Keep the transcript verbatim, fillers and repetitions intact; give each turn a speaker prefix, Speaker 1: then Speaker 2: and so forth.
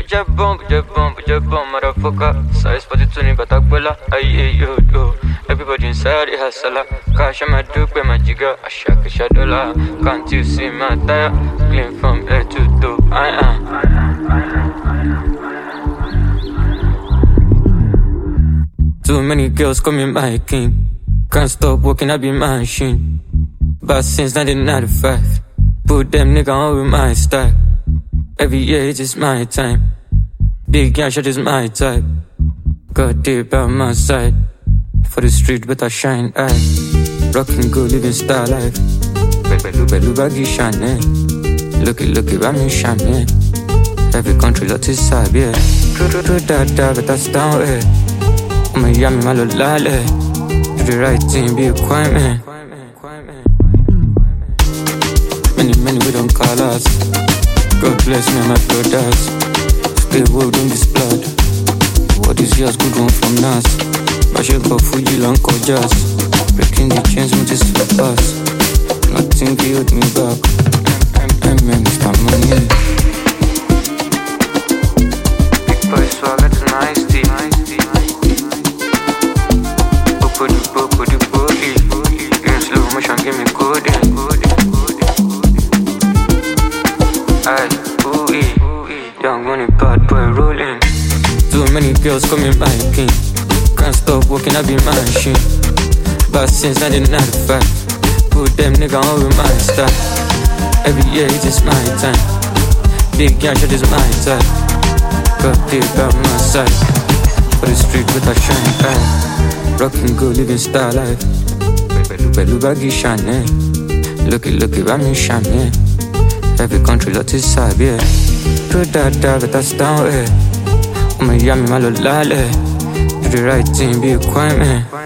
Speaker 1: Puja bomb, puja bomb, puja bomb, motherfucker. Size for the twenty, but I will. Aye, yo, yo. Everybody inside it has sala. Cash on my dupe, my jigger. I shake a shadow. Can't you see my tire? Clean from head to toe. I am. Too many girls coming my king. Can't stop walking, I be my machine. But since nineteen ninety-five, put them nigga on with my style. Every year it's just my time. Big young shit is my type. Got deep by my side. For the street but I shine eye. Rockin' good living style life. Belu belu baggy shine. Looky looky by me shine. Every country lot is side, yeah. Do do da da but that's down eh. I'm a yummy malo lale. Do the right thing, be a quiet man. Many many we don't call us. God bless me and my brothers. Stay world in this blood. What is yours good one from us. Bashir go Fuji long jazz. Breaking the chains with this us. Nothing can hold me back. M M Mister Money. Big boy swagger to nice tea. Popo di popo di body. In slow motion give me coding. Aye, ooh ee. Young money bad boy rolling. Too many girls coming my king. Can't stop walking, I be my machine. But since nineteen ninety-five, put them nigga on with my style. Every year it's just my time. Big young shit is my type. Got deep by my side. For the street with a shine eye. Rockin' good living style life. Belu belu baggy shine. Looky looky by me shine. Every country lot is side, yeah. Do da da but that's down eh. I'm a yummy malo lale. Do the right thing, be a quiet man.